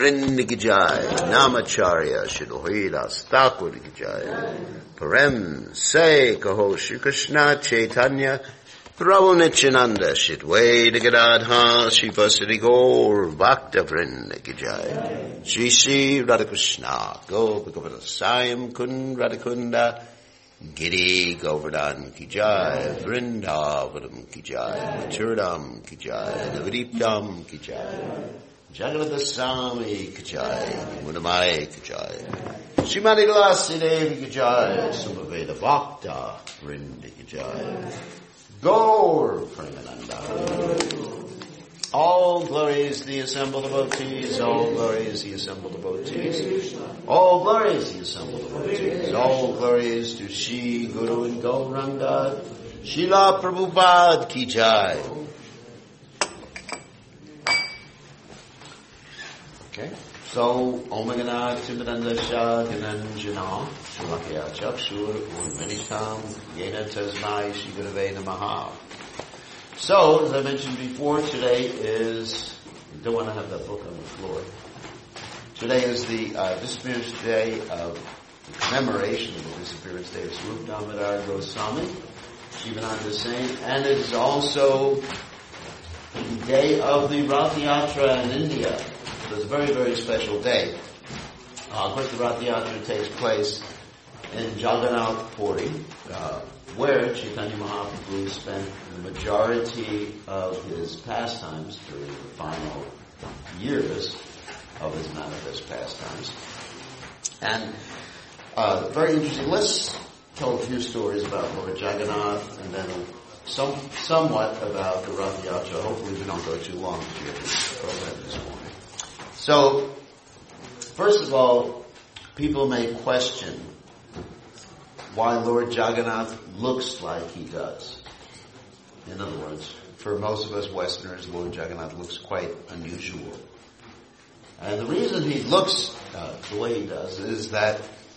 Vrinda ki jai, Namacharya Shidhoidas Thakur ki jai, Parem Se Kaho Shri Krishna Chaitanya Prabhu Nityananda Shidwaita Gadadha Shivasari Gaur Bhakta Vrinda ki jai, Shri Shri Radhakrishna Gopakavata Sayam Kun Radhakunda Giri Govardhan ki jai, Vrindavanam ki jai, Maturadam ki jai, Navadiptam ki jai, Jagannath Swami ki jai, Munamai ki jai, Srimati Tulasi Devi ki jai, Sumaveda Bhakta Vrinda ki jai, Gaur Premananda. All glories to the assembled devotees, all glories to the assembled devotees, all glories to the assembled devotees, all glories to Shri Guru and Gauranga, Srila Prabhupada ki jai. Okay, so Om Gana Timidanda Shah Dinanjana Shalakya Chakshur Unmanitam Yena Tasmai Shri Gurave Namaha. So, as I mentioned before, today is, you don't want to have that book on the floor. Today is the disappearance day of the commemoration of the disappearance day of Swarup Damodar Goswami, Shivananda Saint, and it is also the day of the Rath Yatra in India. So it's a very, very special day. Of course, the Rath Yatra takes place in Jagannath Puri, where Chaitanya Mahaprabhu spent the majority of his pastimes during the final years of his manifest pastimes. And very interesting. Let's tell a few stories about Lord Jagannath and then somewhat about the Rath Yatra. Hopefully we don't go too long here in this program this morning. So, first of all, people may question why Lord Jagannath looks like he does. In other words, for most of us Westerners, Lord Jagannath looks quite unusual. And the reason he looks the way he does is that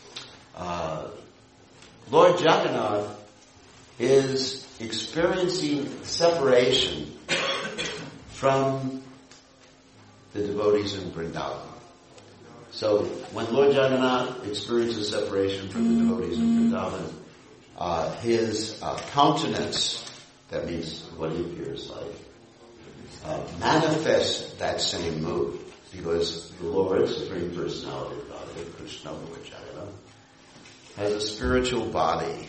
Lord Jagannath is experiencing separation from the devotees in Vrindavan. So when Lord Jagannath experiences separation from the devotees in Vrindavan, his countenance, that means what he appears like, manifests that same mood, because the Lord, Supreme Personality of Godhead, Krishna, Lord Jagannath, has a spiritual body,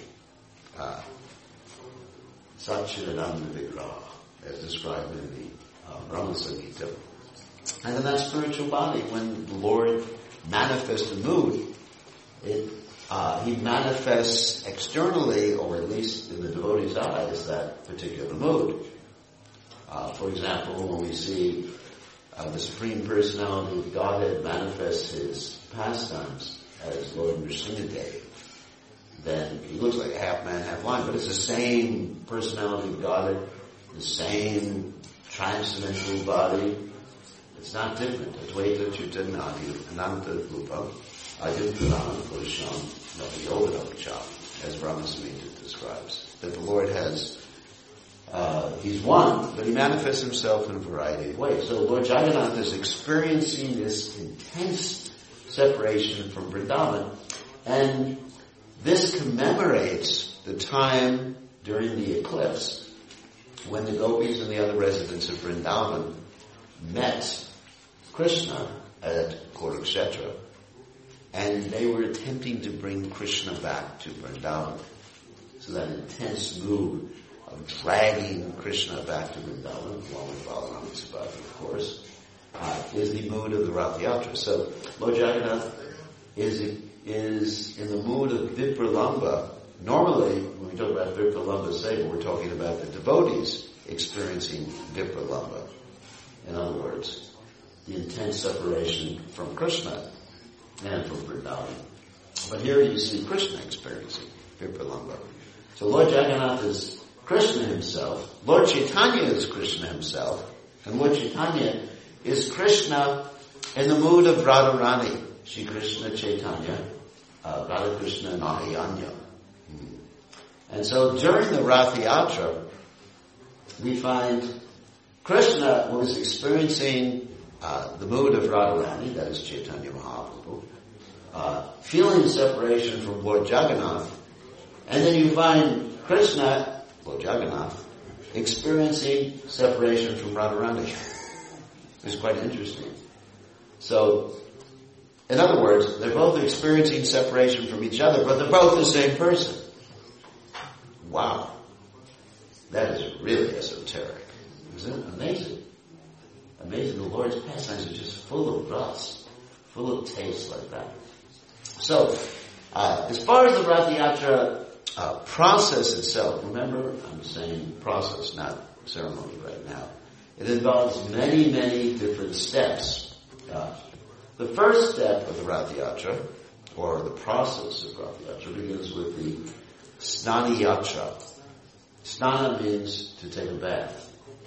Satchidananda Vigraha, as described in the Brahma Samhita. And in that spiritual body, when the Lord manifests a mood, he manifests externally, or at least in the devotee's eyes, that particular mood. For example, when we see the Supreme Personality of Godhead manifests his pastimes as Lord Nrsimhadev, then he looks like a half man, half lion, but it's the same personality of Godhead, the same transcendental body. It's not different. Advaita Chitanadi Ananta Rupa Adipurana Purusham Naviyogadavacham, as Brahma Samhita describes. That the Lord has, he's one, but he manifests himself in a variety of ways. So Lord Jagannath is experiencing this intense separation from Vrindavan, and this commemorates the time during the eclipse when the gopis and the other residents of Vrindavan met Krishna at Kurukshetra, and they were attempting to bring Krishna back to Vrindavan. So that intense mood of dragging Krishna back to Vrindavan, along with Balaram and Subhadra, of course, is the mood of the Rath Yatra. So Lord Jagannath is in the mood of Vipralamba. Normally, when we talk about Vipralamba Seva, we're talking about the devotees experiencing Vipralamba. In other words, the intense separation from Krishna and from Vrindavan. But here you see Krishna experiencing Vipralamba. So Lord Jagannath is Krishna himself, Lord Chaitanya is Krishna himself, and Lord Chaitanya is Krishna in the mood of Radharani, Shri Krishna Chaitanya, Radha Krishna Nahayanya. And so during the Rath Yatra, we find Krishna was experiencing the mood of Radharani, that is Chaitanya Mahaprabhu, feeling separation from Lord Jagannath, and then you find Krishna, Lord Jagannath, experiencing separation from Radharani. It's quite interesting. So, in other words, they're both experiencing separation from each other, but they're both the same person. Wow. That is really esoteric. Isn't it amazing? Amazing. The Lord's pastimes are just full of rust, full of taste like that. So, as far as the Rath Yatra process itself, remember, I'm saying process, not ceremony right now. It involves many, many different steps. The first step of the Rath Yatra, or the process of Rath Yatra, begins with the Snana Yatra. Snana means to take a bath.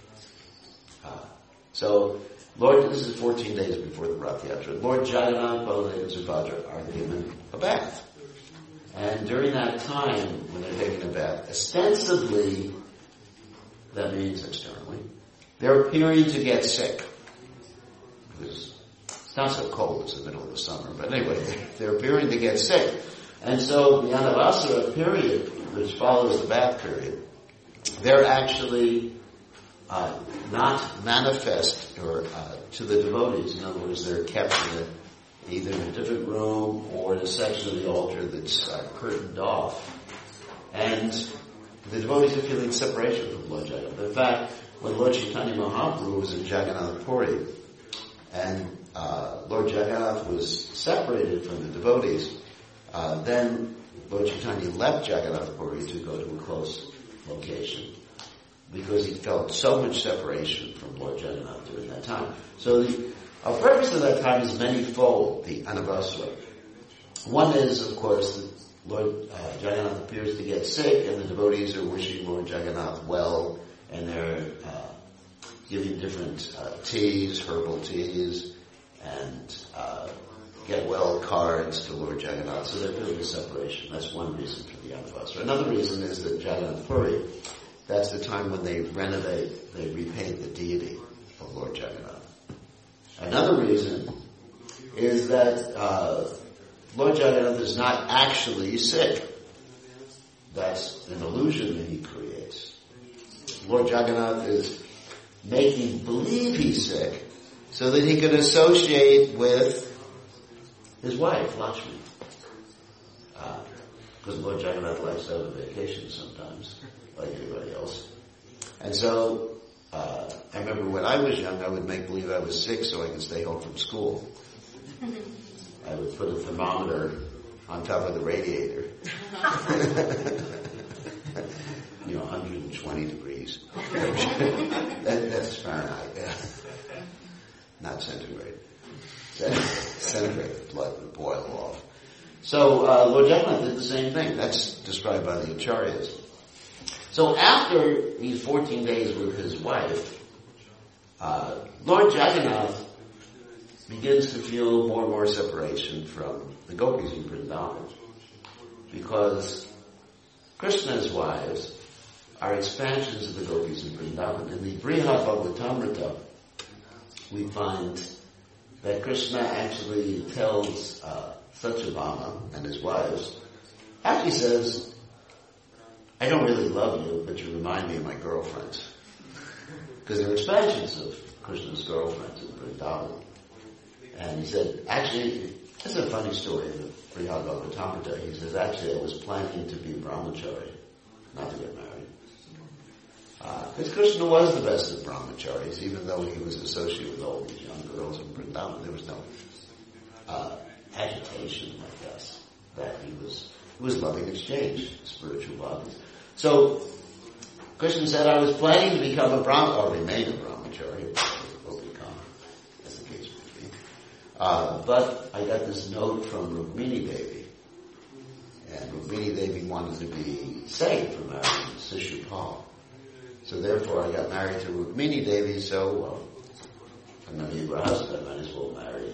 So, this is 14 days before the Rath Yatra. Lord Jagannath, Baladev, and Subhadra are given a bath. And during that time, when they're taking a bath, ostensibly, that means externally, they're appearing to get sick. Because it's not so cold, it's the middle of the summer. But anyway, they're appearing to get sick. And so the Anavasara period, which follows the bath period, they're actually not manifest or to the devotees. In other words, they're kept either in a different room or in a section of the altar that's curtained off. And the devotees are feeling separation from Lord Jagannath. In fact, when Lord Chaitanya Mahaprabhu was in Jagannath Puri, and Lord Jagannath was separated from the devotees, then Lord Chaitanya left Jagannath Puri to go to a close location, because he felt so much separation from Lord Jagannath during that time. So the purpose of that time is manyfold, the Anavasara. One is, of course, that Lord Jagannath appears to get sick, and the devotees are wishing Lord Jagannath well, and they're giving different teas, herbal teas, and get well cards to Lord Jagannath. So they're feeling a separation. That's one reason for the Anavasara. Another reason is that Jagannath Puri, that's the time when they renovate, they repaint the deity of Lord Jagannath. Another reason is that Lord Jagannath is not actually sick. That's an illusion that he creates. Lord Jagannath is making believe he's sick so that he can associate with his wife, Lakshmi. Because Lord Jagannath likes to have a vacation sometimes, like anybody else. And so, I remember when I was young, I would make believe I was sick so I could stay home from school. I would put a thermometer on top of the radiator. 120 degrees. That's Fahrenheit, yeah. Not centigrade. Centigrade, blood would boil off. So, Lord Jagannath did the same thing. That's described by the Acharyas. So after these 14 days with his wife, Lord Jagannath begins to feel more and more separation from the gopis in Vrindavan, because Krishna's wives are expansions of the gopis in Vrindavan. In the Brihad Bhagavatamrita, we find that Krishna actually tells Satyabhama and his wives, actually says, I don't really love you, but you remind me of my girlfriends. Because they're expansions of Krishna's girlfriends in Vrindavan. And he said, actually, that's a funny story in the Brihad Bhagavatamrita. He says, actually, I was planning to be brahmachari, not to get married. Because Krishna was the best of brahmacharis, even though he was associated with all these young girls in Vrindavan. There was no agitation like this. That he was loving exchange, spiritual bodies. So, Krishna said, I was planning to become a brahmachari, or remain a brahmachari, or become, as the case may be. But I got this note from Rukmini Devi. And Rukmini Devi wanted to be saved from marrying Shishupal. So therefore I got married to Rukmini Devi, so, I'm not even a husband, I might as well marry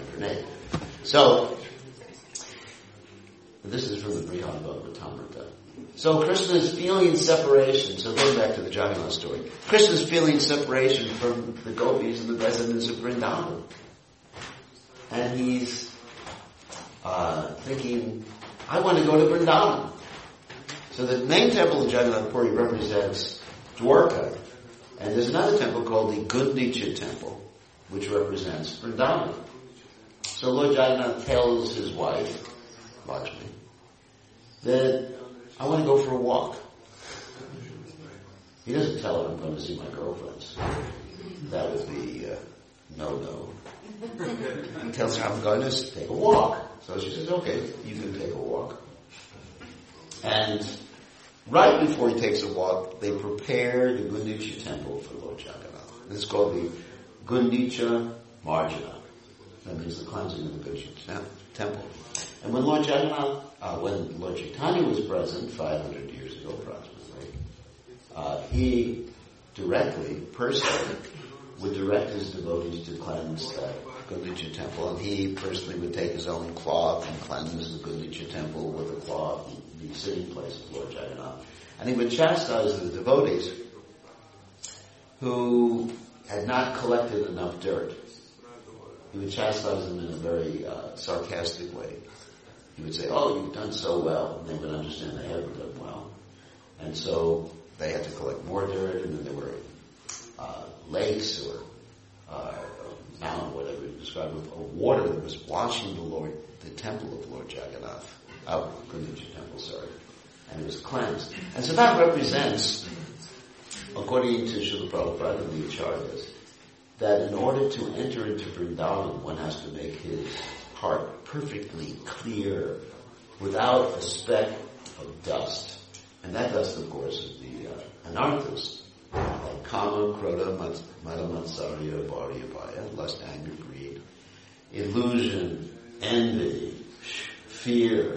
16,108. So, this is from the Brihad Bhagavatamrita. So Krishna is feeling separation. So going back to the Jagannath story, Krishna is feeling separation from the gopis and the residents of Vrindavan. And he's thinking, I want to go to Vrindavan. So the main temple of Jagannath Puri represents Dwarka. And there's another temple called the Gundicha temple, which represents Vrindavan. So Lord Jagannath tells his wife, Lakshmi, that I want to go for a walk. He doesn't tell her I'm going to see my girlfriends. That would be no. He tells her I'm going to take a walk. So she says, okay, you can take a walk. And right before he takes a walk, they prepare the Gundicha temple for Lord Jagannath. This is called the Gundicha Marjana. That means the cleansing of the Gundicha temple. And when Lord Jagannath, when Lord Chaitanya was present 500 years ago approximately, he directly, personally, would direct his devotees to cleanse the Gundicha temple, and he personally would take his own cloth and cleanse the Gundicha temple with a cloth, the sitting place of Lord Jagannath. And he would chastise the devotees who had not collected enough dirt. He would chastise them in a very sarcastic way. He would say, oh, you've done so well, and they would understand they haven't done well. And so they had to collect more dirt, and then there were lakes or mountain, whatever you describe it, of water that was washing the temple of Lord Jagannath, Gundicha temple, sorry, and it was cleansed. And so that represents, according to Srila Prabhupada and the Acharyas, that in order to enter into Vrindavan, one has to make his heart perfectly clear, without a speck of dust. And that dust, of course, is the anarthas, like kama, krodha, mada, matsarya, bharya, bhaya, lust, anger, greed, illusion, envy, fear.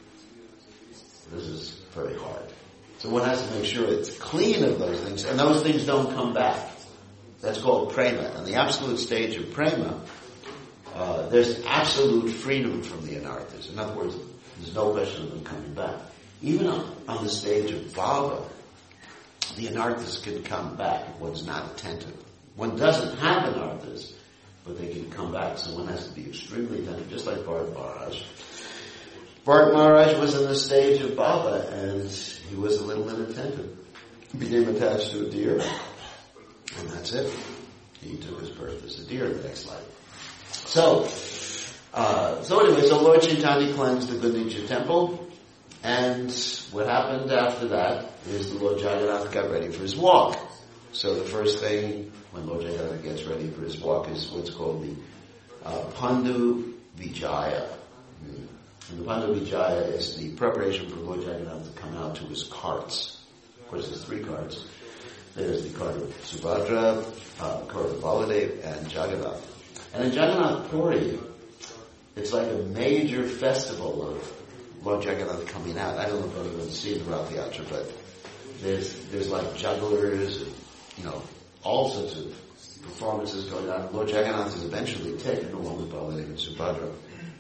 This is very hard. So one has to make sure it's clean of those things, and those things don't come back. That's called prema. And the absolute stage of prema, there's absolute freedom from the anarthas. In other words, there's no question of them coming back. Even on the stage of bhava, the anarthas can come back if one's not attentive. One doesn't have anarthas, but they can come back, so one has to be extremely attentive, just like Bharat Maharaj. Bharat Maharaj was in the stage of bhava, and he was a little inattentive. He became attached to a deer, and that's it. He took his birth as a deer in the next life. So anyway, Lord Chaitanya cleansed the Gundicha temple, and what happened after that is the Lord Jagannath got ready for his walk. So the first thing when Lord Jagannath gets ready for his walk is what's called the Pandu Vijaya. And the Pandu Vijaya is the preparation for Lord Jagannath to come out to his carts. Of course, there's 3 carts. There's the cart of Subhadra, the cart of Baladev, and Jagannath. And in Jagannath Puri, it's like a major festival of Lord Jagannath coming out. I don't know if anyone's seen the Rath Yatra, but there's like jugglers and, all sorts of performances going on. Lord Jagannath is eventually taken along with Baladev and Subhadra,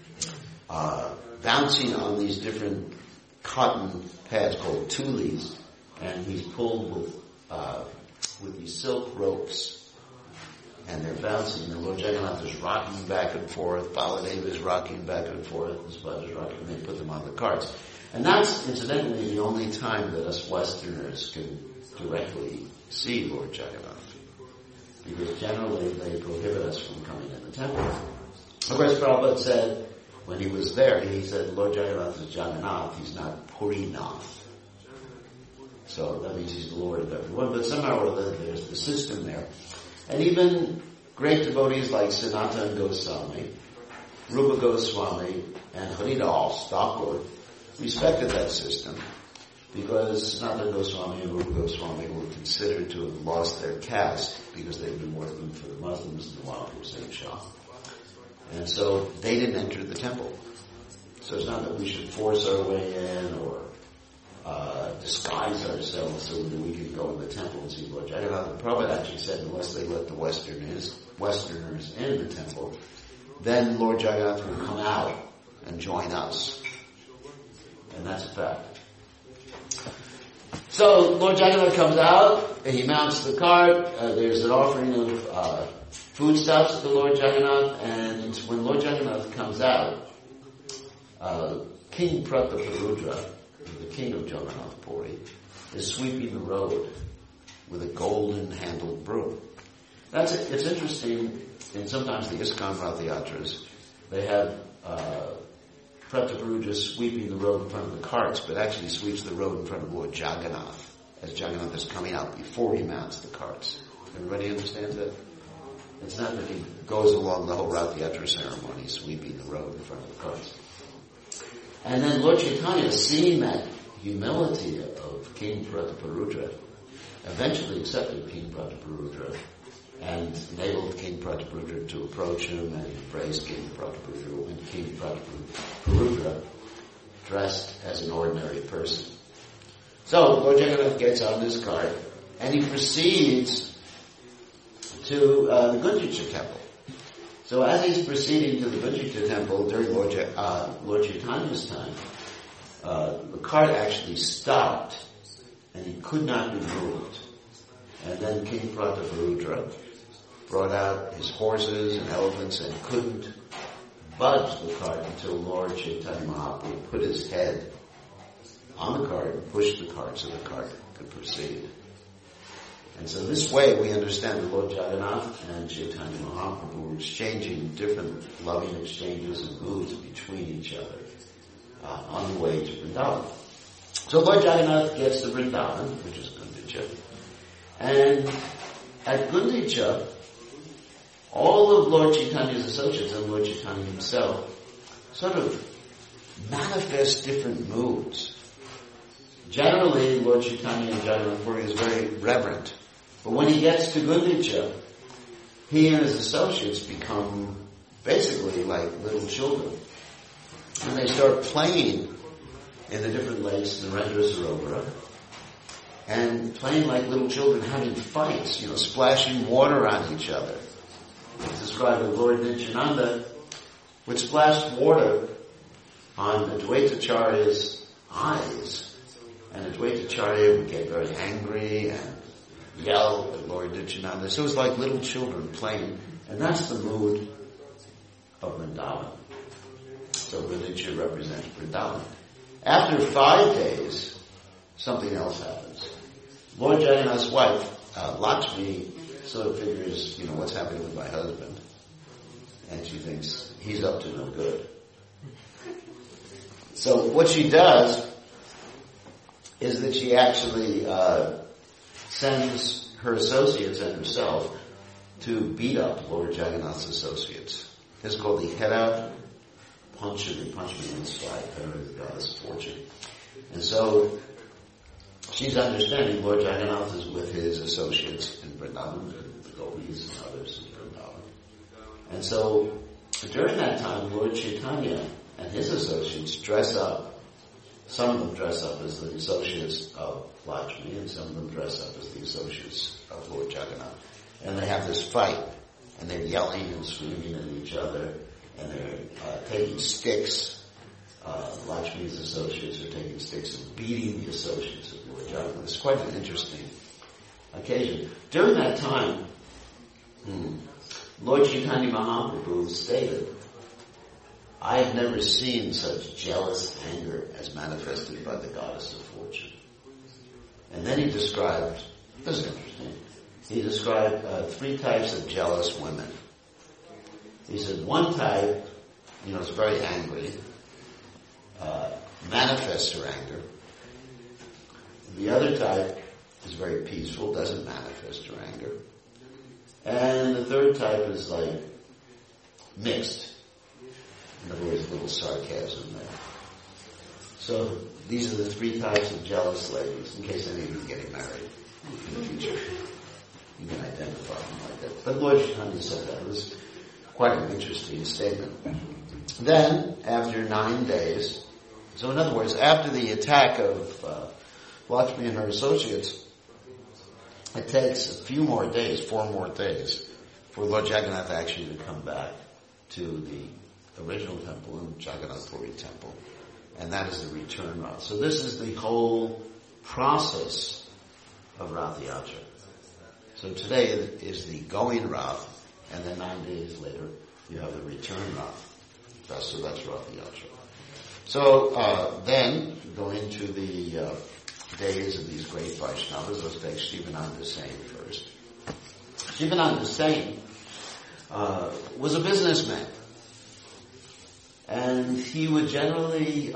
bouncing on these different cotton pads called tulis, and he's pulled with these silk ropes. And they're bouncing, and Lord Jagannath is rocking back and forth, Baladev is rocking back and forth, and Subhadra is rocking, and they put them on the carts. And that's, incidentally, the only time that us Westerners can directly see Lord Jagannath. Because generally they prohibit us from coming in the temple. Of course, Prabhupada said, when he was there, he said, Lord Jagannath is Jagannath, he's not Purinath. So that means he's the Lord of everyone, but somehow or other there's the system there. And even great devotees like Sanatana Goswami, Rupa Goswami, and Haridas Thakur respected that system because Sanatana Goswami and Rupa Goswami were considered to have lost their caste because they'd been working for the Muslims in the while for Saint Shah. And so they didn't enter the temple. So it's not that we should force our way in or disguise ourselves so that we can go in the temple and see Lord Jagannath. The Prabhupada actually said unless they let the Westerners in the temple, then Lord Jagannath will come out and join us. And that's a fact. So Lord Jagannath comes out, and he mounts the cart. There's an offering of foodstuffs to Lord Jagannath, and when Lord Jagannath comes out, King Prataparudra, the king of Jagannath Puri, is sweeping the road with a golden-handled broom. It's interesting, and sometimes the ISKCON Rath Yatras, they have Prataparudra sweeping the road in front of the carts, but actually sweeps the road in front of Lord Jagannath, as Jagannath is coming out before he mounts the carts. Everybody understands that? It's not that he goes along the whole Rath Yatra ceremony sweeping the road in front of the carts. And then Lord Chaitanya, seeing that humility of King Prataparudra, eventually accepted King Prataparudra and enabled King Prataparudra to approach him and embrace King Prataparudra, when King Prataparudra dressed as an ordinary person. So Lord Jagannath gets on his cart and he proceeds to the Gundicha temple. So as he's proceeding to the Gundicha temple during Lord Chaitanya's time, the cart actually stopped and he could not be moved. And then King Prataparudra brought out his horses and elephants and couldn't budge the cart until Lord Chaitanya Mahaprabhu put his head on the cart and pushed the cart so the cart could proceed. And so this way we understand that Lord Jagannath and Chaitanya Mahaprabhu were exchanging different loving exchanges and moods between each other on the way to Vrindavan. So Lord Jagannath gets to Vrindavan, which is Gundicha, and at Gundicha, all of Lord Chaitanya's associates and Lord Chaitanya himself sort of manifest different moods. Generally, Lord Chaitanya in Jagannath Puri is very reverent. But when he gets to Gundicha, he and his associates become basically like little children. And they start playing in the different lakes in Narendra Sarovara, and playing like little children, having fights, splashing water on each other. It's described that Lord Nityananda would splash water on Advaitacharya's eyes, and Advaitacharya would get very angry and yell at Lord Nityananda. So it was like little children playing, and that's the mood of Vrindavan. So Gundicha represents Vrindavan. After 5 days, something else happens. Lord Jagannath's wife, Lakshmi, sort of figures, what's happening with my husband. And she thinks he's up to no good. So what she does is that she actually sends her associates and herself to beat up Lord Jagannath's associates. This is called the Hera Panchami. Panchami means 5, Hera is the goddess of fortune. And so she's understanding Lord Jagannath is with his associates in Vrindavan, the gopis and others in Vrindavan. And so during that time, Lord Chaitanya and his associates dress up. Some of them dress up as the associates of Lakshmi, and some of them dress up as the associates of Lord Jagannath. And they have this fight, and they're yelling and screaming at each other, and they're taking sticks. Lakshmi's associates are taking sticks and beating the associates of Lord Jagannath. It's quite an interesting occasion. During that time, Lord Chaitanya Mahaprabhu stated, I have never seen such jealous anger as manifested by the goddess of fortune. And then he described, this is interesting, he described 3 types of jealous women. He said one type, is very angry, manifests her anger. The other type is very peaceful, doesn't manifest her anger. And the third type is like mixed. In other words, a little sarcasm there. So these are the 3 types of jealous ladies, in case any of you are getting married in the future. You can identify them like that. But Lord Chaitanya said that. It was quite an interesting statement. Then, after 9 days, so in other words, after the attack of Lakshmi and her associates, it takes a few more days, 4 more days, for Lord Jagannath actually to come back to the original temple in Jagannath Puri temple. And that is the return route. So this is the whole process of Rath Yatra. So today is the going Rath, and then 9 days later you have the return Rath. So that's Rath Yatra. So then go into the days of these great Vaishnavas. Let's take Shivananda Sain first. Shivananda Sain was a businessman, and he would generally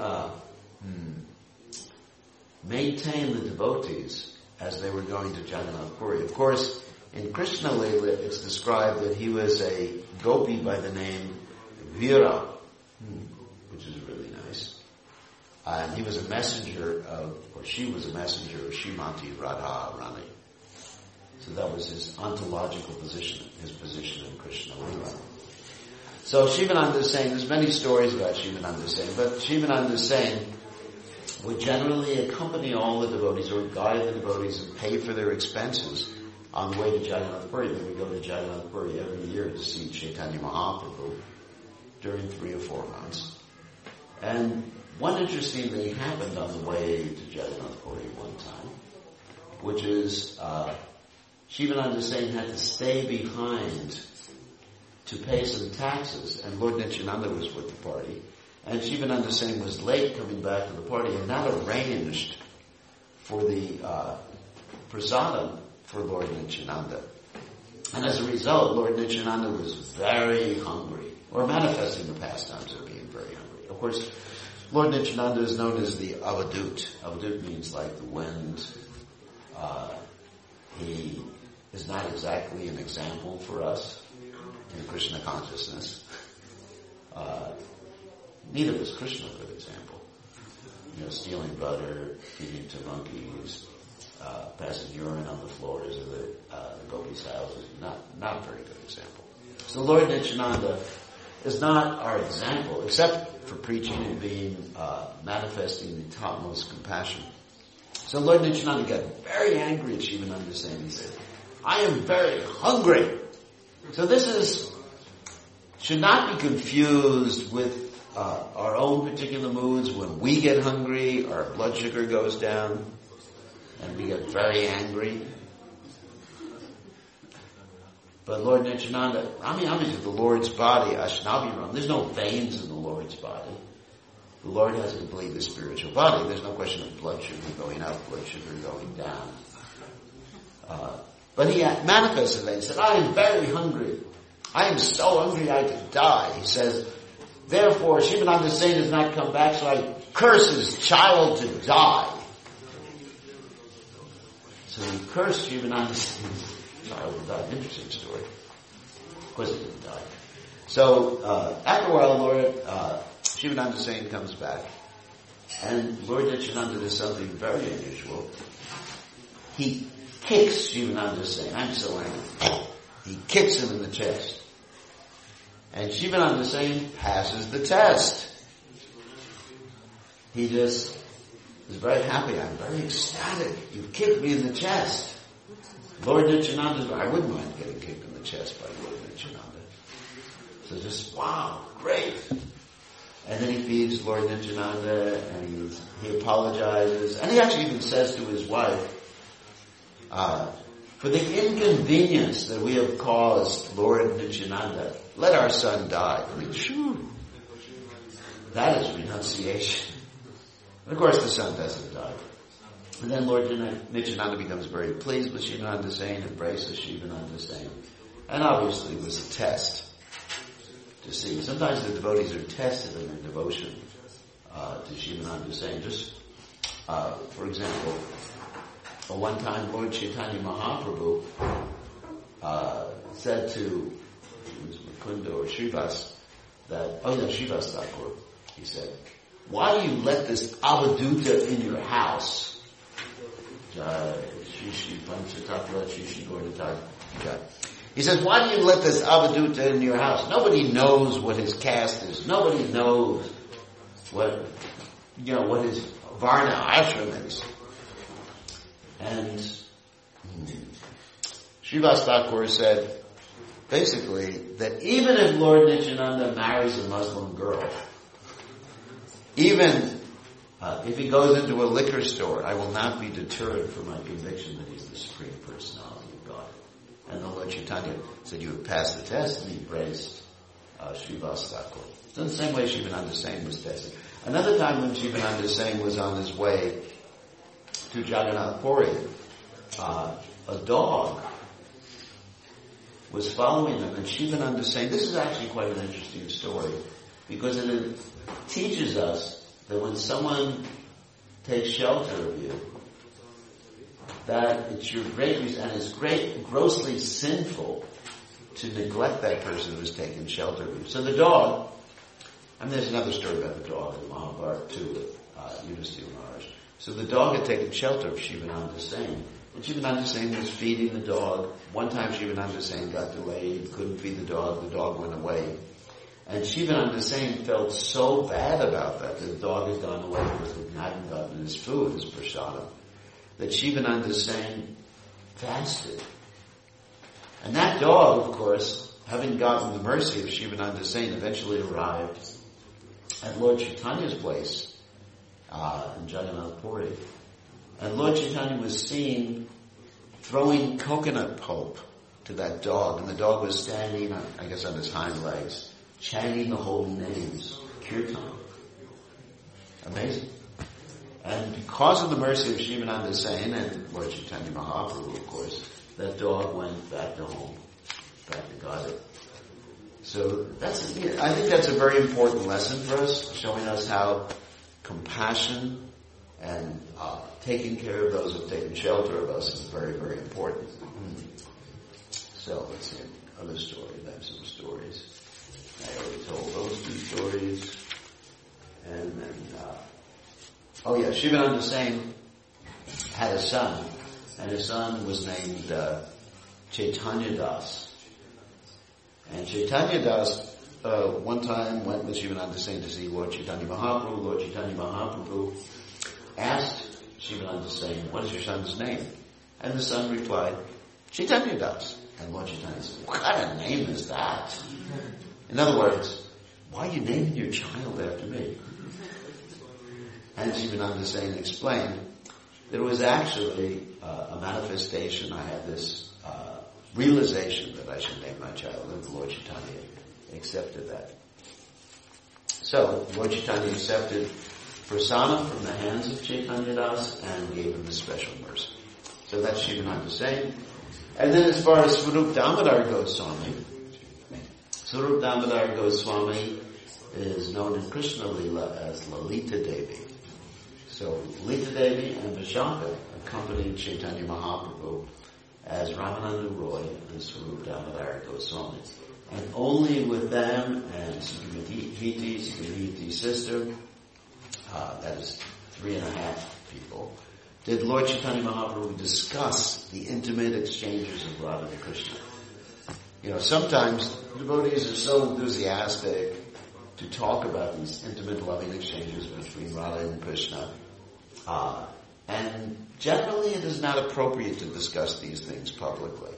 maintain the devotees as they were going to Jagannath Puri. Of course, in Krishna Lila, it's described that he was a gopi by the name Veera, which is really nice. And he was a messenger or she was a messenger of Srimati Radha Rani. So that was his ontological position, his position in Krishna Lila. So Shivananda Sain, there's many stories about Shivananda Sain, but Shivananda Sain would generally accompany all the devotees or guide the devotees and pay for their expenses on the way to Jagannath Puri. They would go to Jagannath Puri every year to see Chaitanya Mahaprabhu during 3 or 4 months. And one interesting thing happened on the way to Jagannath Puri one time, which is Shivananda Sain had to stay behind to pay some taxes, and Lord Nityananda was with the party. And Shivananda Sain was late coming back to the party and not arranged for the prasadam for Lord Nityananda. And as a result, Lord Nityananda was very hungry, or manifesting the pastimes of being very hungry. Of course, Lord Nityananda is known as the Avadut. Avadut means like the wind. He is not exactly an example for us in Krishna consciousness. Neither was Krishna a good example. Stealing butter, feeding to monkeys, passing urine on the floors of the gopis' houses. Not a very good example. So Lord Nityananda is not our example, except for preaching and being, manifesting the topmost compassion. So Lord Nityananda got very angry at Shivananda Sain. He said, I am very hungry. So this should not be confused with our own particular moods. When we get hungry, our blood sugar goes down, and we get very angry. But Lord Nityananda, to the Lord's body, Ashnaviram, there's no veins in the Lord's body. The Lord has a completely spiritual body. There's no question of blood sugar going up, blood sugar going down. But he manifested that. He said, I am very hungry. I am so hungry I could die. He says, therefore, Shivananda Sain has not come back, so I curse his child to die. So he cursed Shivananda Sain's child to die. Interesting story. Of course he didn't die. So, after a while, Lord Shivananda Sain comes back, and Lord Nityananda does something very unusual. He kicks Shivananda Sain. I'm so angry. He kicks him in the chest. And Shivananda Sain passes the test. He just is very happy. I'm very ecstatic. You kicked me in the chest. Lord Nityananda, I wouldn't mind getting kicked in the chest by Lord Nityananda. So just, wow, great. And then he feeds Lord Nityananda, and he apologizes. And he actually even says to his wife, for the inconvenience that we have caused Lord Nityananda, let our son die. That is renunciation. And of course the son doesn't die. And then Lord Nityananda becomes very pleased with Shivananda Sain, embraces Shivananda Sain. And obviously it was a test to see. Sometimes the devotees are tested in their devotion to Shivananda Sain. Just, for example, one time Lord Chaitanya Mahaprabhu said to Mukunda or Srivas Srivas Thakur, he said, why do you let this avaduta in your house? He says, why do you let this avaduta in your house? Nobody knows what his caste is. Nobody knows what his varna ashram is. And Srivas Thakur said, basically, that even if Lord Nityananda marries a Muslim girl, even If he goes into a liquor store, I will not be deterred from my conviction that he's the Supreme Personality of God. And the Lord Chaitanya said, you have passed the test, and he praised Srivas Thakur. So in the same way Shivananda Singh was tested. Another time when Shivananda Singh was on his way to Jagannath Puri, a dog was following them, and Shivananda Singh, this is actually quite an interesting story, because it teaches us that when someone takes shelter of you, that it's your great reason, and it's grossly sinful to neglect that person who's taken shelter of you. So the dog, and there's another story about the dog in Mahabharata too, with Yudhisthira Maharaj. So the dog had taken shelter of Shivananda Singh. And Shivananda Singh was feeding the dog. One time Shivananda Singh got delayed, couldn't feed the dog went away. And Shivananda Singh felt so bad about that the dog had gone away because he hadn't gotten his food, his prasadam, that Shivananda Singh fasted. And that dog, of course, having gotten the mercy of Shivananda Singh, eventually arrived at Lord Chaitanya's place in Jagannath Puri. And Lord Chaitanya was seen throwing coconut pulp to that dog, and the dog was standing, I guess, on his hind legs, chanting the holy names, kirtan. Amazing. And because of the mercy of Shivananda Singh and Lord Chaitanya Mahaprabhu, of course, that dog went back to home, back to Godhead. So I think that's a very important lesson for us, showing us how compassion and taking care of those who have taken shelter of us is very, very important. So let's see, other stories. I have some stories. I already told those two stories. And then, Shivananda Singh had a son, and his son was named Chaitanya Das. And Chaitanya Das one time went with Shivananda Singh to see Lord Chaitanya Mahaprabhu. Lord Chaitanya Mahaprabhu asked Shivananda Singh, what is your son's name? And the son replied, Chaitanya Das. And Lord Chaitanya said, what kind of name is that? In other words, why are you naming your child after me? And Shivananda Singh explained that it was actually a manifestation. I had this realization that I should name my child, and the Lord Chaitanya accepted that. So, Lord Chaitanya accepted prasadam from the hands of Chaitanya Das and gave him a special mercy. So that's Shivananda Singh. And then as far as Swarup Damodar Goswami, Swarup Damodar Goswami is known in Krishna Lila as Lalita Devi. So Lalita Devi and Vishaka accompanied Chaitanya Mahaprabhu as Ramananda Roy and Swarup Damodar Goswami. And only with them and Sikhaviti's sister, that is 3.5 people, did Lord Chaitanya Mahaprabhu discuss the intimate exchanges of Radha and Krishna. Sometimes devotees are so enthusiastic to talk about these intimate loving exchanges between Radha and Krishna. And generally it is not appropriate to discuss these things publicly.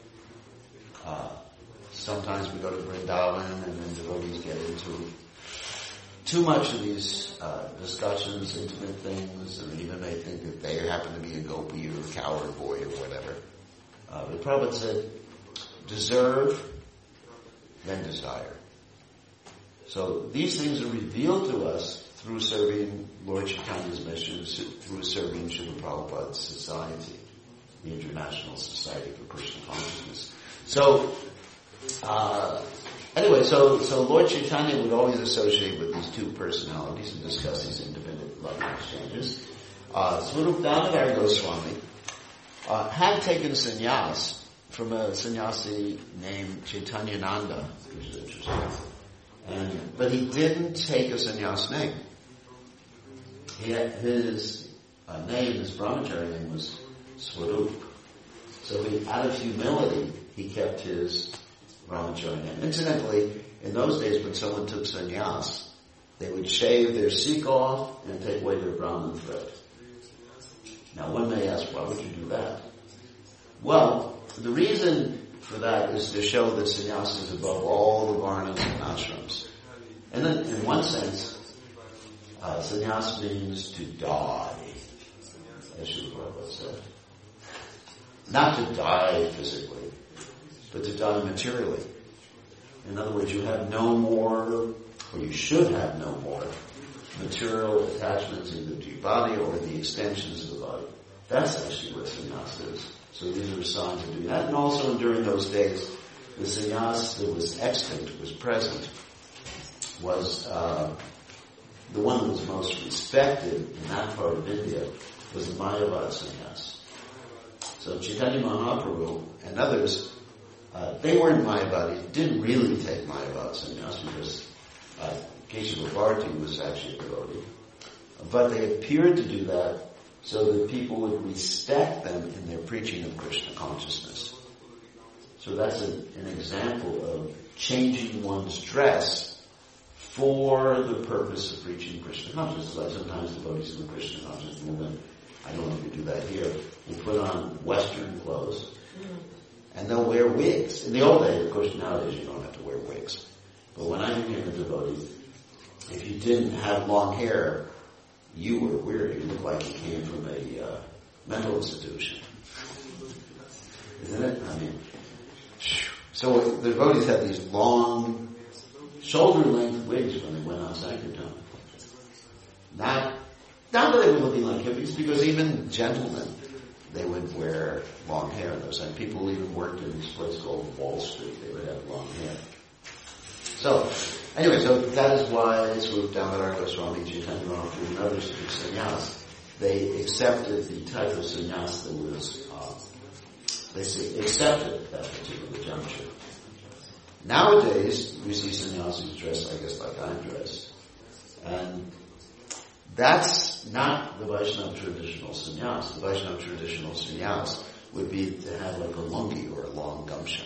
Sometimes we go to Vrindavan and then devotees get into too much of these discussions, intimate things, and even they think that they happen to be a gopi or a cow or a boy or whatever. The Prabhupada said, deserve, then desire. So these things are revealed to us through serving Lord Chaitanya's mission, through serving Srila Prabhupada's society, the International Society for Krishna Consciousness. So, so Lord Chaitanya would always associate with these two personalities and discuss these independent loving exchanges. Swarup Damodar Goswami had taken sannyas from a sannyasi named Chaitanyananda, which is interesting. But he didn't take a sannyas name. His name, his brahmachari name was Swarup. So out of humility, he kept his brahmachari name. Incidentally, in those days when someone took sannyas, they would shave their sikh off and take away their brahman thread. Now one may ask, why would you do that? Well, the reason for that is to show that sannyas is above all the varnas and ashrams. And then, in one sense, Sannyas means to die, as Srila Prabhupada said. Not to die physically, but to die materially. In other words, you have no more, or you should have no more, material attachments either to your body or the extensions of the body. That's actually what sannyas is. So these are signs of doing that. And also during those days, the sannyas that was extant, was present, was the one that was most respected in that part of India was the Mayavad sannyas. So Chaitanya Mahaprabhu and others, they weren't Mayavadis, didn't really take Mayavad sannyas because Keshava Bharati was actually a devotee. But they appeared to do that so that people would respect them in their preaching of Krishna consciousness. So that's an example of changing one's dress for the purpose of preaching Krishna consciousness. Like sometimes devotees in the Krishna consciousness movement, I don't know if you do that here, will put on Western clothes and they'll wear wigs. In the old days, of course, nowadays you don't have to wear wigs. But when I became a devotee, if you didn't have long hair, you were weird. You looked like you came from a mental institution. Isn't it? I mean, so the devotees had these long, shoulder-length wigs when they went on Sankirtan. Not that they were looking like hippies, because even gentlemen, they would wear long hair. And people who even worked in this place called Wall Street, they would have long hair. So, anyway, so that is why Swarup Damodar Goswami, Chaitanya Mahaprabhu, and others took sannyas. They accepted the type of sannyas that was, they accepted at that particular juncture. Nowadays, we see sannyasis dressed, I guess, like I'm dressed. And that's not the Vaishnava traditional sannyas. The Vaishnava traditional sannyas would be to have like a lungi or a long gamsha.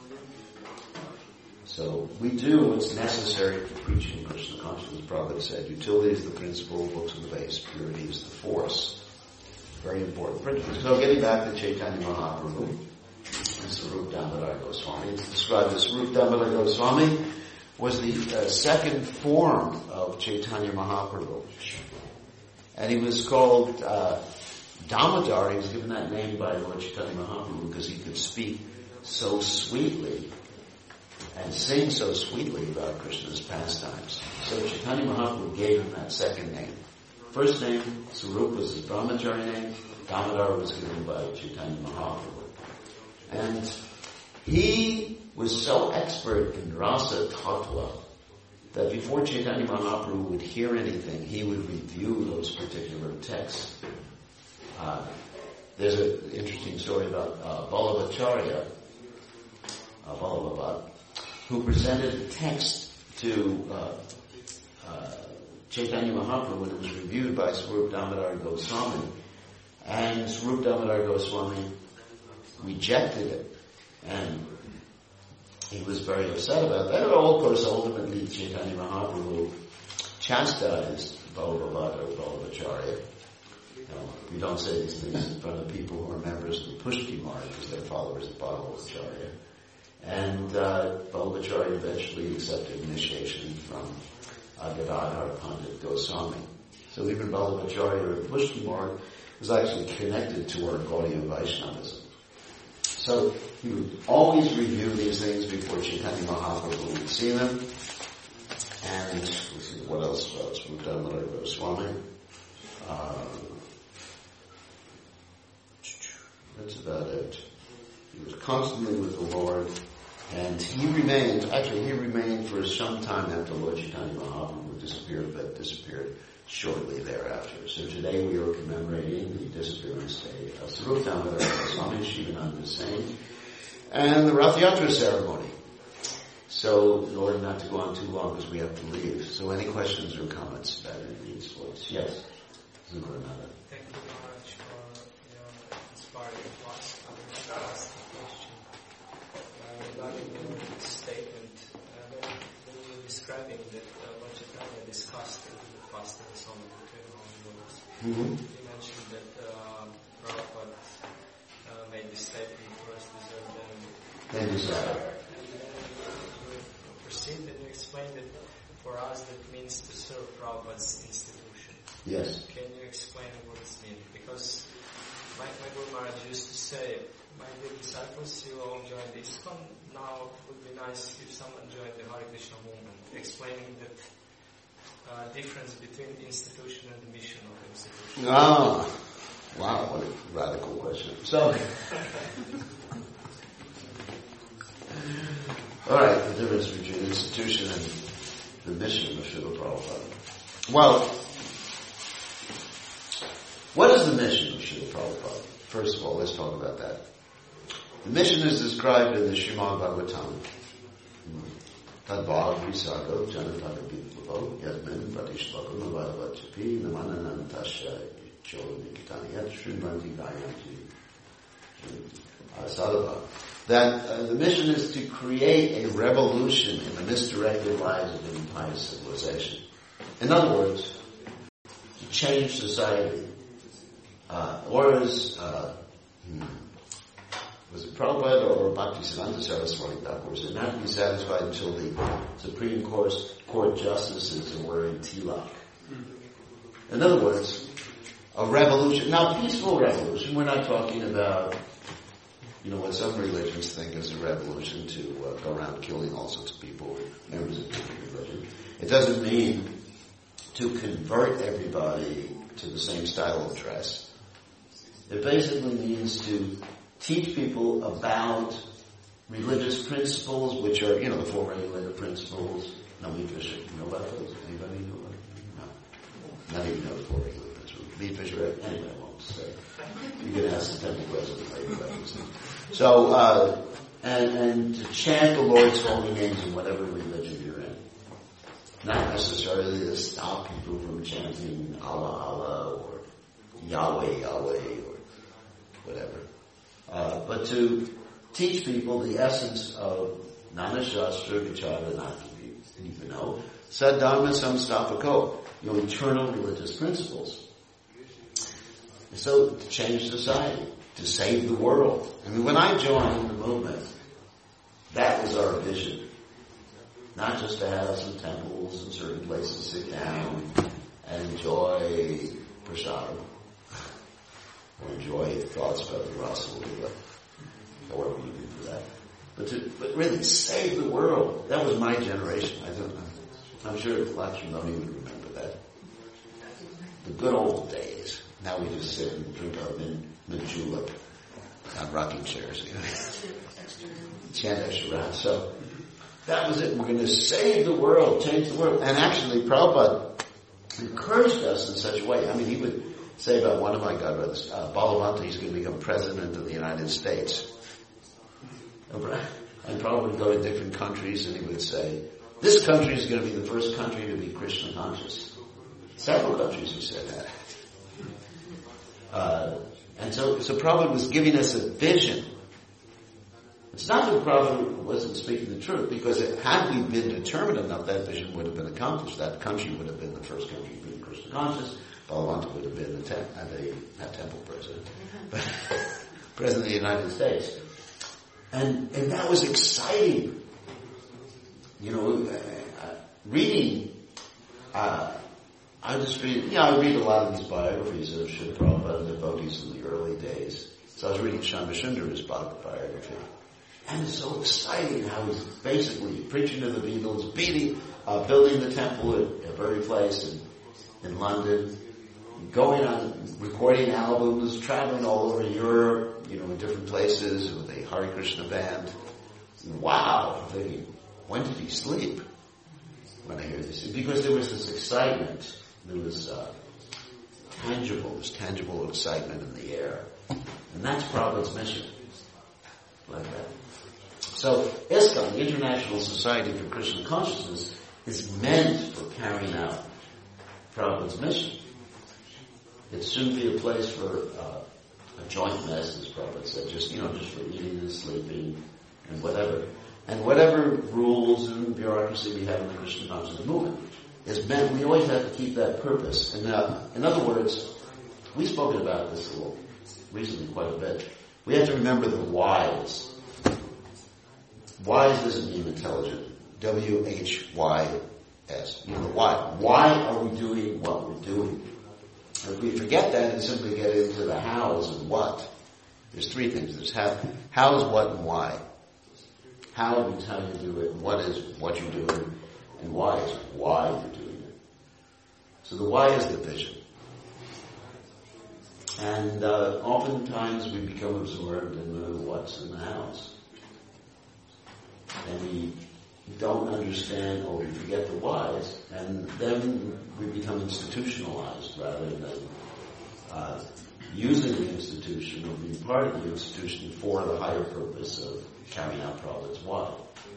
So we do what's necessary for preaching Krishna consciousness. Prabhupada said, utility is the principle, books of the base, purity is the force. Very important principle. So getting back to Chaitanya Mahaprabhu, and Swarup Damodar Goswami, it's described as Swarup Damodar Goswami was the second form of Chaitanya Mahaprabhu. And he was called Damodar. He was given that name by Lord Chaitanya Mahaprabhu because he could speak so sweetly and sing so sweetly about Krishna's pastimes. So Chaitanya Mahaprabhu gave him that second name. First name, Swarup, was his brahmachari name. Damodar was given by Chaitanya Mahaprabhu. And he was so expert in rasa tattva that before Chaitanya Mahaprabhu would hear anything, he would review those particular texts. There's an interesting story about Vallabhacharya, Vallabhabhat, who presented a text to Chaitanya Mahaprabhu when it was reviewed by Swarup Damodar Goswami. And Swarup Damodar Goswami rejected it. And he was very upset about that. And of course, ultimately, Chaitanya Mahaprabhu chastised Vallabhabhat or Vallabhacharya. We don't say these things in front of people who are members of the Pushti Marg because they're followers of Vallabhacharya. And Vallabhacharya eventually accepted initiation from Gadadhar Pandit Goswami. So even Vallabhacharya or Pushti Marg was actually connected to our Gaudiya Vaishnavism. So he would always review these things before Chaitanya Mahaprabhu would see them. And let's see, what else about Swarup Damodar Goswami? That's about it. He was constantly with the Lord, and he remained for some time after Lord Chaitanya Mahaprabhu disappeared, but disappeared shortly thereafter. So today we are commemorating the disappearance day of Swarup Damodar Goswami, Shivananda Singh, and the Rath Yatra ceremony. So in order not to go on too long because we have to leave. So any questions or comments about any of these points? Yes. Thank you very much for inspiring class. I will ask a question. Regarding the statement, when you were describing that Lord Chaitanya discussed the fastings on between all worlds, you mentioned that Prabhupada made this statement for us deserve them. They deserve. Proceed and you explained that for us that means to serve Prabhupada's institution. Yes. Can you explain what it means? Because my Guru Maharaj used to say, my dear disciples, you all joined ISKCON. Now it would be nice if someone joined the Hare Krishna movement, explaining that difference between institution and the mission of the institution. Ah, wow, what a radical question. So, all right, the difference between institution and the mission of Srila Prabhupada. Well, what is the mission of Srila Prabhupada? First of all, let's talk about that. The mission is described in the Srimad Bhagavatam. Tadbhag Visago Janataka Bhiklavo Yadmin Pradishloko Navadavachapi Namananantasha Cholikitanyat Srimanti Gayanti Sadhava. That the mission is to create a revolution in the misdirected lives of the entire civilization. In other words, to change society. Or as was it Prabhupada or Bhaktisiddhanta Saraswati Thakur said, not to be satisfied until the Supreme Court justices are wearing tilak. In other words, a revolution. Now, peaceful revolution. We're not talking about, what some religions think is a revolution to go around killing all sorts of people, members of different religion. It doesn't mean to convert everybody to the same style of dress. It basically means to teach people about religious principles, which are, the four regulator principles. No, Mead Fisher, you know about those? Anybody know about them? No. Not even know the four regulator principles. Mead Fisher, anyway, I won't say. You can ask the temple president later about this. So, and to chant the Lord's holy names in whatever religion you're in. Not necessarily to stop people from chanting Allah, Allah, or Yahweh, Yahweh, or whatever. But to teach people the essence of Nana Shastra Vichara Naki, Saddharma Samstapako, eternal religious principles. So to change society, to save the world. I mean, when I joined the movement, that was our vision. Not just to have some temples and certain places to sit down and enjoy prasadam. Or enjoy thoughts about the Rasa Lila, however you do for that. But really save the world. That was my generation. I'm sure lots of you don't even remember that. The good old days. Now we just sit and drink our mint julep on rocking chairs. Chant extra. So that was it. We're going to save the world, change the world. And actually, Prabhupada encouraged us in such a way. I mean, he would say about one of my godbrothers, Balavanta, he's going to become president of the United States. And probably go to different countries and he would say, this country is going to be the first country to be Krishna conscious. Several countries have said that. And so Prabhupada was giving us a vision. It's not that Prabhupada wasn't speaking the truth, because had we been determined enough, that vision would have been accomplished. That country would have been the first country to be Krishna conscious. Balavanta would have been not temple president, but president of the United States. And that was exciting. Reading, I read a lot of these biographies of Srila Prabhupada and devotees in the early days. So I was reading Shambhasundar's biography. And it's so exciting how he's basically preaching to the Beatles, building the temple at every place in London, going on, recording albums, traveling all over Europe, in different places with a Hare Krishna band. Wow! I'm thinking, when did he sleep? When I hear this. Because there was this excitement. There was tangible excitement in the air. And that's Prabhupada's mission. Like that. So, ISKCON, the International Society for Krishna Consciousness, is meant for carrying out Prabhupada's mission. It shouldn't be a place for a joint mess, as Prabhupada said, just for eating and sleeping and whatever. And whatever rules and bureaucracy we have in the Krishna consciousness movement is meant, we always have to keep that purpose. And in other words, we've spoken about this recently quite a bit. We have to remember the whys. Whys doesn't mean intelligent. W-H-Y S. The why. Why are we doing what we're doing? If we forget that and simply get into the hows and what, there's three things. There's how is what and why. How means how you do it, what is what you're doing, and why is why you're doing it. So the why is the vision. And oftentimes we become absorbed in the what's and the hows. And we don't understand or we forget the whys, and then we become institutionalized rather than using the institution or being part of the institution for the higher purpose of carrying out Prabhupada's why.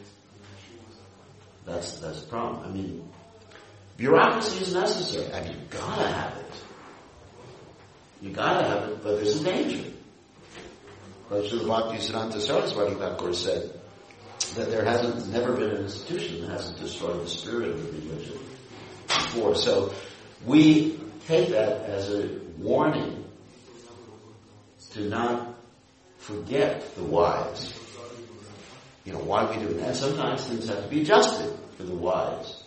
That's the problem. Bureaucracy is necessary. You gotta have it. You gotta have it, but there's a danger. But Srila Bhaktisiddhanta Saraswati Thakur said that there never been an institution that hasn't destroyed the spirit of the religion before. So we take that as a warning to not forget the whys. Why we do that. And sometimes things have to be adjusted for the whys.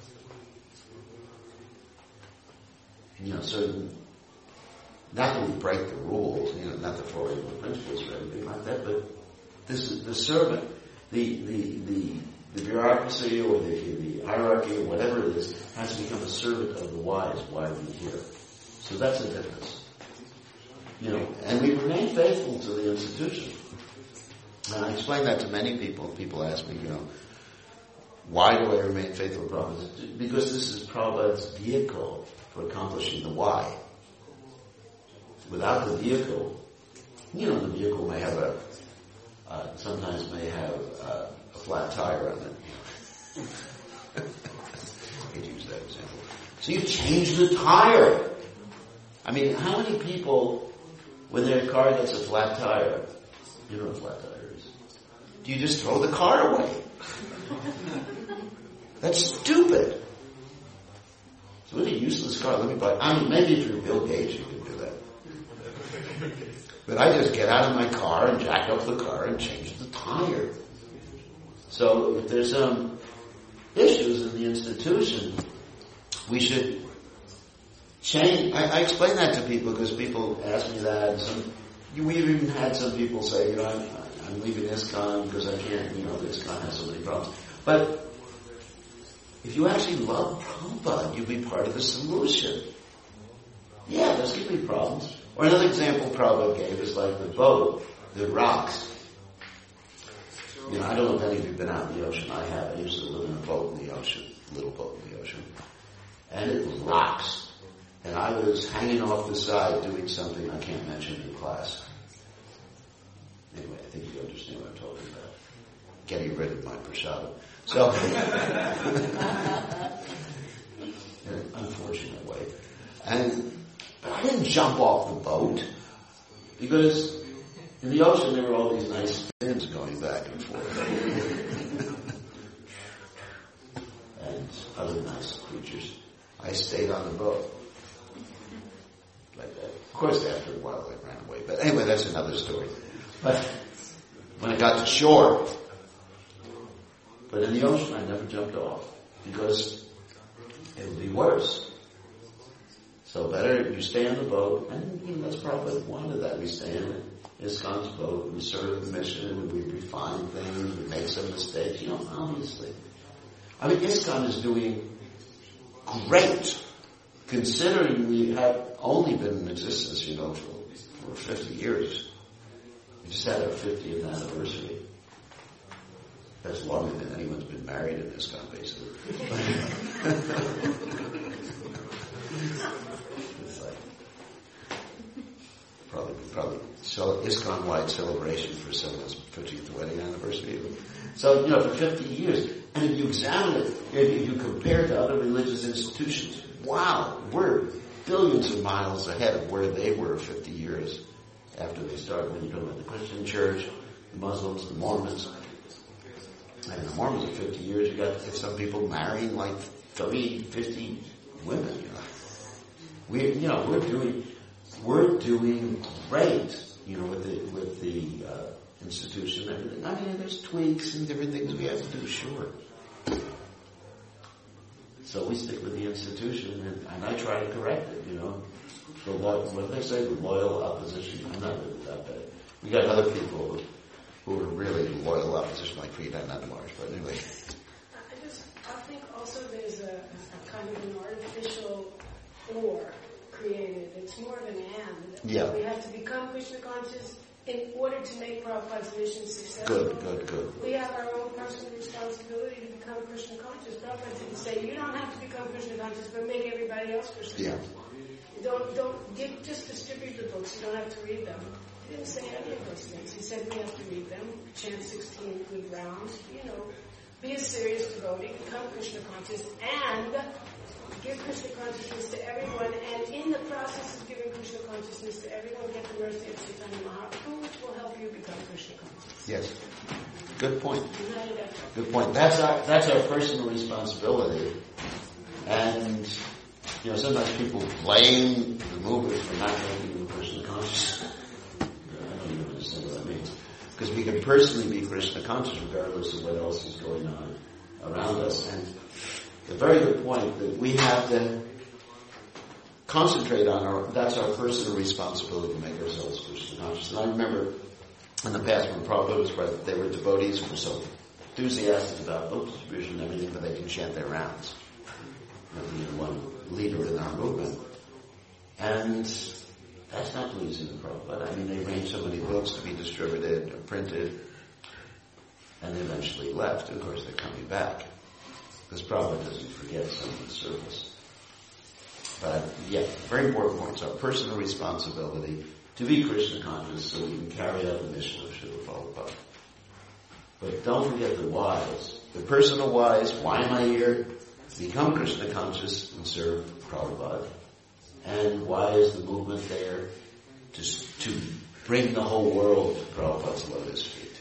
Certain, not that we break the rules, not the 4 principles or anything like that, but this is the servant. The bureaucracy or the hierarchy or whatever it is has to become a servant of the whys. Why are we here? So that's the difference. And we remain faithful to the institution. And I explain that to many people. People ask me, why do I remain faithful to Prabhupada? Because this is Prabhupada's vehicle for accomplishing the why. Without the vehicle, the vehicle may have sometimes may have a flat tire on it. I could use that example. So you change the tire. How many people, when their car gets a flat tire, you know what a flat tire is? Do you just throw the car away? That's stupid. So with a useless car, let me buy. Maybe if you're Bill Gates, you can do that. But I just get out of my car and jack up the car and change the tire. So if there's some issues in the institution, we should change. I explain that to people because people ask me that. We even had some people say, I'm leaving ISKCON because I can't, ISKCON has so many problems. But if you actually love Prabhupada, you'll be part of the solution. Yeah, there's going to be problems. Or another example Prabhupada gave is like the boat that rocks. I don't know if any of you have been out in the ocean. I have. I used to live in a boat in the ocean, little boat in the ocean. And it rocks. And I was hanging off the side doing something I can't mention in class. Anyway, I think you understand what I'm talking about. Getting rid of my prasada. So, in an unfortunate way. But I didn't jump off the boat because in the ocean there were all these nice fins going back and forth. And other nice creatures. I stayed on the boat. Like that. Of course, after a while I ran away. But anyway, that's another story. But when I got to shore, but in the ocean I never jumped off because it would be worse. So better you stay on the boat, and that's probably one of that. We stay in ISKCON's boat, we serve the mission, we refine things, we make some mistakes, obviously. ISKCON is doing great, considering we have only been in existence, for 50 years. We just had our 50th anniversary. That's longer than anyone's been married in ISKCON, basically. It's like probably ISKCON-wide celebration for someone's 50th wedding anniversary. So, for 50 years. And if you examine it, if you compare to other religious institutions, wow, we're billions of miles ahead of where they were 50 years after they started. When you talk about the Christian church, the Muslims, the Mormons. And the Mormons at 50 years, you got some people marrying like 30, 50 women, We're doing great, with the institution and everything. There's tweaks and different things we have to do, sure. So we stick with the institution, and I try to correct it, what they say, the loyal opposition. I'm not really that bad. We got other people who are really loyal opposition, like Frida and Marsh, but anyway. I think also there's a kind of an artificial or created. It's more of an and. Yeah. We have to become Krishna conscious in order to make Prabhupada's mission successful. Good. We have our own personal responsibility to become Krishna conscious. Prabhupada didn't say, you don't have to become Krishna conscious, but make everybody else Krishna conscious. Don't just distribute the books. You don't have to read them. He didn't say any of those things. He said we have to read them, chant 16 good rounds, be a serious devotee, become Krishna conscious, and give Krishna consciousness to everyone, and in the process of giving Krishna consciousness to everyone, get the mercy of Chaitanya Mahaprabhu, which will help you become Krishna conscious. Yes. Good point. Good point. That's our personal responsibility. And, sometimes people blame the movement for not making them Krishna conscious. I don't even understand what that means. Because we can personally be Krishna conscious regardless of what else is going on around us. And a very good point that we have to concentrate on that's our personal responsibility to make ourselves Krishna conscious. And I remember in the past when Prabhupada was present, they were devotees who were so enthusiastic about book distribution and everything, but they can chant their rounds. One leader in our movement. And that's not pleasing to Prabhupada. I mean, they arranged so many books to be distributed or printed, and they eventually left. Of course, they're coming back. Because Prabhupada doesn't forget someone's service. But, very important point. It's our personal responsibility to be Krishna conscious so we can carry out the mission of Srila Prabhupada. But don't forget the whys. The personal whys, why am I here? Become Krishna conscious and serve Prabhupada. And why is the movement there? To bring the whole world to Prabhupada's lotus feet.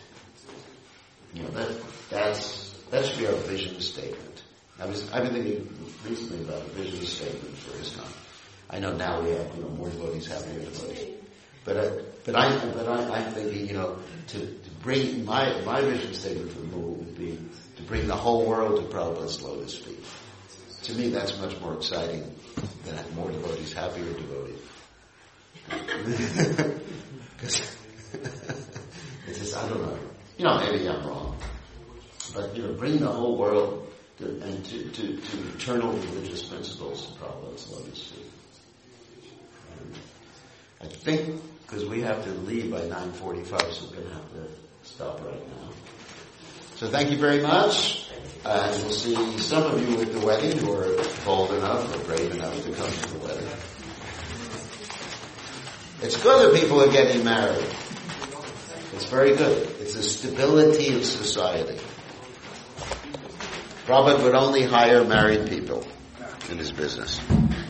That should be our vision statement. I've been thinking recently about a vision statement for ISKCON. I know now we have more devotees, happier devotees. But I'm thinking to bring my vision statement for the movement would be to bring the whole world to Prabhupada's lotus feet. To me, that's much more exciting than more devotees, happier devotees. Because it's just, I don't know. Maybe I'm wrong. But, bring the whole world to eternal religious principles to Prabhupada's lotus feet. I think, because we have to leave by 9:45, so we're going to have to stop right now. So thank you very much. And we'll see some of you at the wedding who are bold enough or brave enough to come to the wedding. It's good that people are getting married. It's very good. It's a stability of society. Prabhupada would only hire married people in his business.